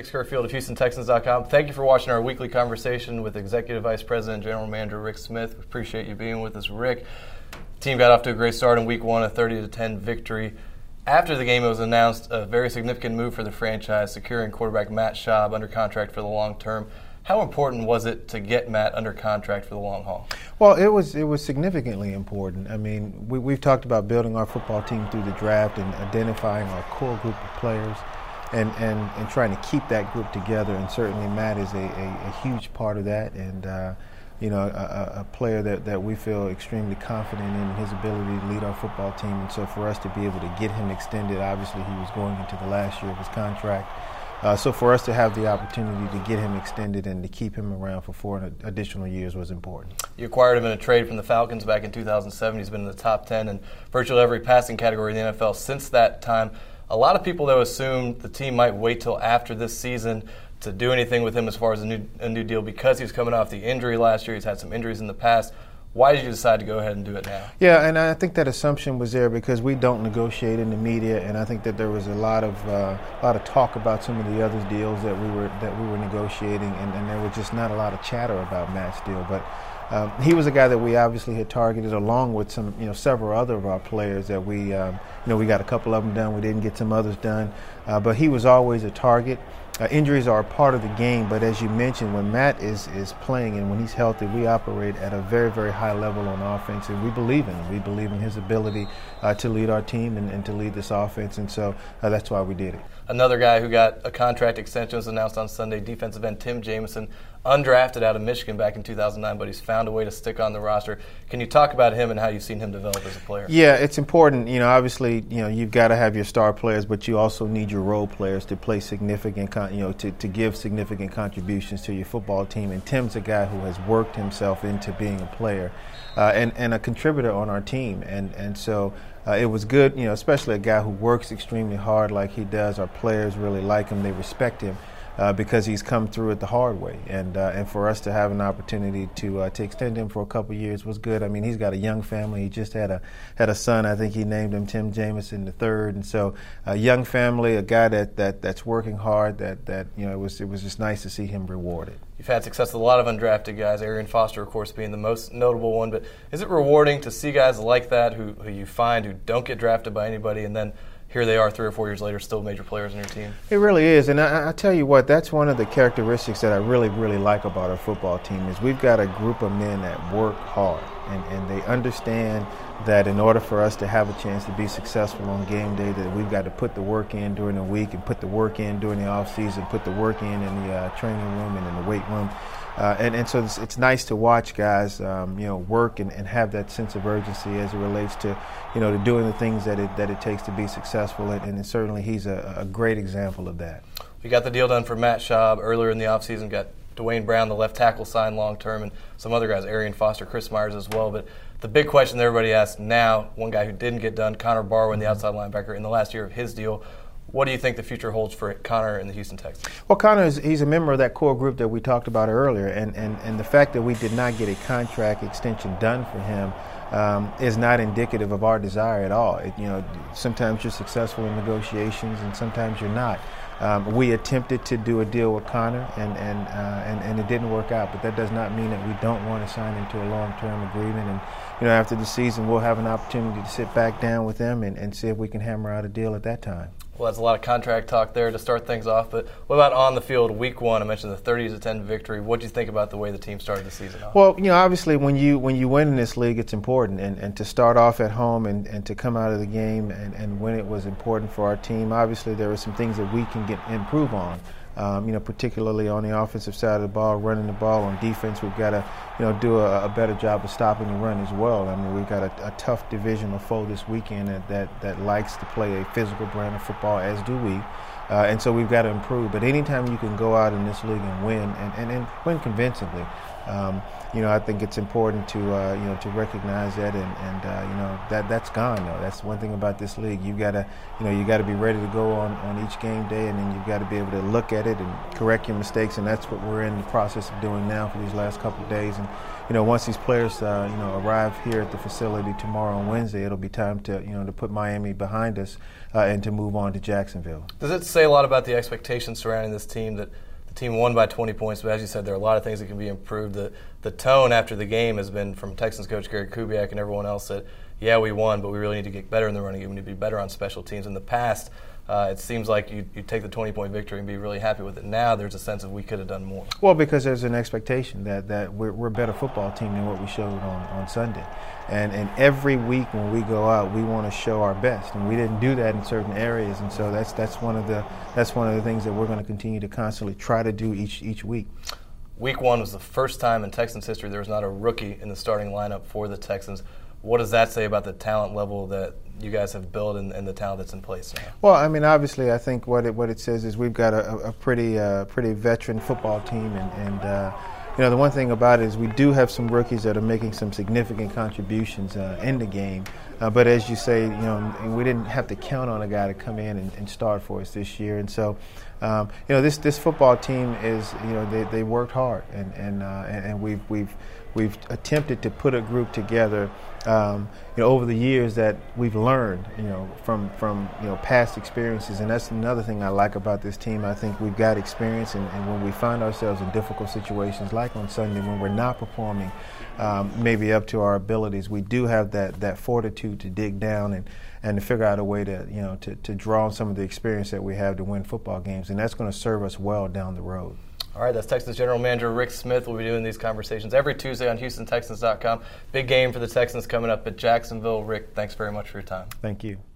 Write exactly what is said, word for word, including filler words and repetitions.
Nick Scurfield of Houston Texans dot com. Thank you for watching our weekly conversation with Executive Vice President and General Manager Rick Smith. We appreciate you being with us, Rick. The team got off to a great start in week one, a thirty to ten victory. After the game, it was announced a very significant move for the franchise, securing quarterback Matt Schaub under contract for the long term. How important was it to get Matt under contract for the long haul? Well, it was it was significantly important. I mean, we, we've talked about building our football team through the draft and identifying our core group of players and, and, and trying to keep that group together. And certainly Matt is a, a, a huge part of that. And, uh, you know, a, a player that, that we feel extremely confident in his ability to lead our football team. And so for us to be able to get him extended, obviously he was going into the last year of his contract. Uh, so for us to have the opportunity to get him extended and to keep him around for four additional years was important. You acquired him in a trade from the Falcons back in two thousand seven. He's been in the top ten in virtually every passing category in the N F L since that time. A lot of people, though, assumed the team might wait till after this season to do anything with him as far as a new, a new deal because he was coming off the injury last year. He's had some injuries in the past. Why did you decide to go ahead and do it now? Yeah, and I think that assumption was there because we don't negotiate in the media, and I think that there was a lot of uh, a lot of talk about some of the other deals that we were that we were negotiating, and, and there was just not a lot of chatter about Matt's deal. But um, he was a guy that we obviously had targeted, along with some, you know, several other of our players that we, um, you know, we got a couple of them done. We didn't get some others done, uh, but he was always a target. Uh, injuries are a part of the game, but as you mentioned, when Matt is, is playing and when he's healthy, we operate at a very, very high level on offense, and we believe in him. We believe in his ability uh, to lead our team and, and to lead this offense, and so uh, that's why we did it. Another guy who got a contract extension was announced on Sunday, defensive end Tim Jamison, undrafted out of Michigan back in two thousand nine, but he's found a way to stick on the roster. Can you talk about him and how you've seen him develop as a player? Yeah, it's important. You know, obviously, you know, you've got to have your star players, but you also need your role players to play significant, con- you know, to, to give significant contributions to your football team. And Tim's a guy who has worked himself into being a player uh, and, and a contributor on our team. And, and so uh, it was good, you know, especially a guy who works extremely hard like he does. Our players really like him. They respect him. Uh, because he's come through it the hard way, and uh, and for us to have an opportunity to uh, to extend him for a couple of years was good. I mean, he's got a young family. He just had a had a son. I think he named him Tim Jamison the third, and so a young family, a guy that, that that's working hard. That that you know it was it was just nice to see him rewarded. You've had success with a lot of undrafted guys, Arian Foster, of course, being the most notable one. But is it rewarding to see guys like that who who you find who don't get drafted by anybody, and then here they are three or four years later, still major players in your team? It really is, and I, I tell you what, that's one of the characteristics that I really, really like about our football team is we've got a group of men that work hard, and, and they understand that in order for us to have a chance to be successful on game day, that we've got to put the work in during the week and put the work in during the off season, put the work in in the uh, training room and in the weight room. Uh, and, and so it's, it's nice to watch guys, um, you know, work and, and have that sense of urgency as it relates to, you know, to doing the things that it that it takes to be successful. And, and certainly he's a, a great example of that. We got the deal done for Matt Schaub earlier in the offseason. Got Dwayne Brown, the left tackle, signed long term, and some other guys, Arian Foster, Chris Myers as well. But the big question that everybody asks now, one guy who didn't get done, Connor Barwin, the outside linebacker, in the last year of his deal. What do you think the future holds for Connor and the Houston Texans? Well, Connor, is, he's a member of that core group that we talked about earlier, and, and, and the fact that we did not get a contract extension done for him um, is not indicative of our desire at all. It, you know, sometimes you're successful in negotiations and sometimes you're not. Um, we attempted to do a deal with Connor, and and, uh, and and it didn't work out. But that does not mean that we don't want to sign into a long-term agreement. And you know, after the season, we'll have an opportunity to sit back down with them and, and see if we can hammer out a deal at that time. Well, that's a lot of contract talk there to start things off. But what about on the field, week one? I mentioned the thirty to ten victory. What do you think about the way the team started the season off? Well, you know, obviously when you when you win in this league, it's important. And, and to start off at home and, and to come out of the game and, and win it was important for our team. Obviously, there are some things that we can get improve on. Um, you know, particularly on the offensive side of the ball, running the ball. On defense, we've got to, you know, do a, a better job of stopping the run as well. I mean, we've got a, a tough divisional foe this weekend that, that that likes to play a physical brand of football, as do we. Uh, and so we've got to improve. But anytime you can go out in this league and win, and, and, and win convincingly, Um, you know, I think it's important to uh, you know to recognize that, and, and uh, you know that that's gone though. That's one thing about this league. You gotta you know you got to be ready to go on, on each game day, and then you've got to be able to look at it and correct your mistakes, and that's what we're in the process of doing now for these last couple of days. And you know, once these players uh, you know arrive here at the facility tomorrow on Wednesday, it'll be time to you know to put Miami behind us uh, and to move on to Jacksonville. Does it say a lot about the expectations surrounding this team that the team won by twenty points, but as you said, there are a lot of things that can be improved? The the tone after the game has been from Texans coach Gary Kubiak and everyone else that, yeah, we won, but we really need to get better in the running game. We need to be better on special teams. In the past, uh, it seems like you you take the twenty-point victory and be really happy with it. Now there's a sense of we could have done more. Well, because there's an expectation that, that we're, we're a better football team than what we showed on, on Sunday. And, and every week when we go out, we want to show our best, and we didn't do that in certain areas. And so that's that's one of the that's one of the things that we're going to continue to constantly try to do each each week. Week one was the first time in Texans history there was not a rookie in the starting lineup for the Texans. What does that say about the talent level that you guys have built and, and the talent that's in place now? Well, I mean, obviously, I think what it what it says is we've got a, a pretty uh, pretty veteran football team, and, and uh, you know, the one thing about it is we do have some rookies that are making some significant contributions uh, in the game. Uh, but as you say, you know, we didn't have to count on a guy to come in and, and start for us this year. And so, um, you know, this this football team is, you know, they, they worked hard, and and, uh, and and we've we've we've attempted to put a group together, um, you know, over the years that we've learned, you know, from from you know past experiences. And that's another thing I like about this team. I think we've got experience, and, and when we find ourselves in difficult situations, like on Sunday when we're not performing um, maybe up to our abilities, we do have that that fortitude to dig down and, and to figure out a way to, you know, to, to draw on some of the experience that we have to win football games, and that's going to serve us well down the road. All right, that's Texans General Manager Rick Smith. We'll be doing these conversations every Tuesday on Houston Texans dot com. Big game for the Texans coming up at Jacksonville. Rick, thanks very much for your time. Thank you.